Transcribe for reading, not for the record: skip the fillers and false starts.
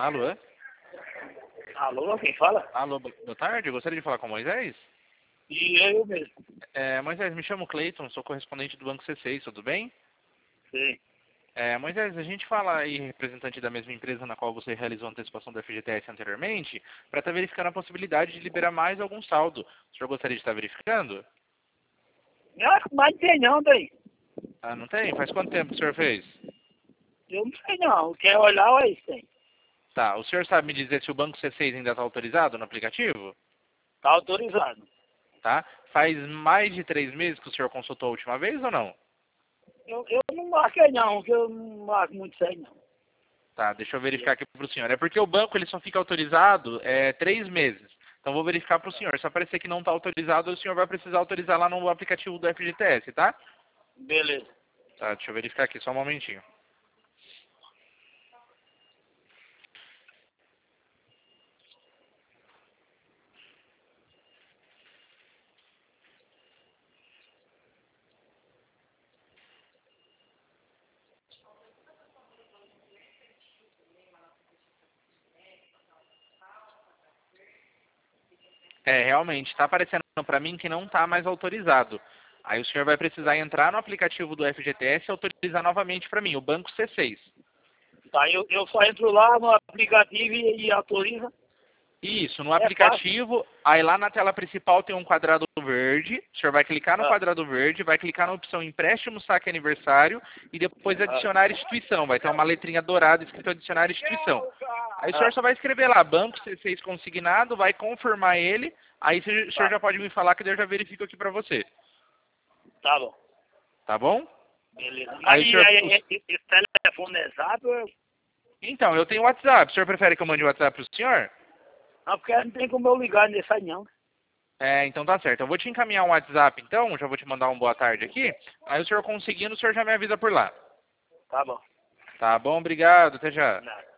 Alô? Alô, quem fala? Alô, boa tarde. Eu gostaria de falar com o Moisés. E eu mesmo. Moisés, me chamo Cleiton, sou correspondente do Banco C6, tudo bem? Sim. Moisés, a gente fala aí, representante da mesma empresa na qual você realizou a antecipação do FGTS anteriormente, para estar verificando a possibilidade de liberar mais algum saldo. O senhor gostaria de estar verificando? Não, mas não tem não, daí. Ah, não tem? Faz quanto tempo que o senhor fez? Eu não sei não. Quer olhar, olha isso tem. Tá, o senhor sabe me dizer se o Banco C6 ainda está autorizado no aplicativo? Tá autorizado. Tá? Faz mais de 3 meses que o senhor consultou a última vez ou não? Eu não marquei não, que eu não marco muito isso aí não. Tá, deixa eu verificar aqui para o senhor. É porque o banco ele só fica autorizado 3 meses. Então vou verificar para o senhor. Se aparecer que não está autorizado, o senhor vai precisar autorizar lá no aplicativo do FGTS, tá? Beleza. Tá, deixa eu verificar aqui, só um momentinho. Realmente, está aparecendo para mim que não está mais autorizado. Aí o senhor vai precisar entrar no aplicativo do FGTS e autorizar novamente para mim, o Banco C6. Tá, eu só entro lá no aplicativo e autorizo. Isso, no É fácil. aplicativo, aí lá na tela principal tem um quadrado verde, o senhor vai clicar no Ah, quadrado verde, vai clicar na opção empréstimo, saque aniversário e depois adicionar instituição, vai ter uma letrinha dourada escrito adicionar instituição. Aí o senhor ah, só vai escrever lá, banco C6 consignado, vai confirmar ele, aí o senhor tá. já pode me falar que daí eu já verifico aqui pra você, Tá bom. tá bom? Beleza. Aí Mas o senhor... esse telefone é zap? Então, eu tenho WhatsApp, o senhor prefere que eu mande o WhatsApp pro senhor? Não, porque não tem como eu ligar nesse aí não. Então tá certo. Eu vou te encaminhar um WhatsApp então, já vou te mandar um boa tarde aqui. Aí o senhor conseguindo, o senhor já me avisa por lá. Tá bom. Tá bom, obrigado, até já. Nada.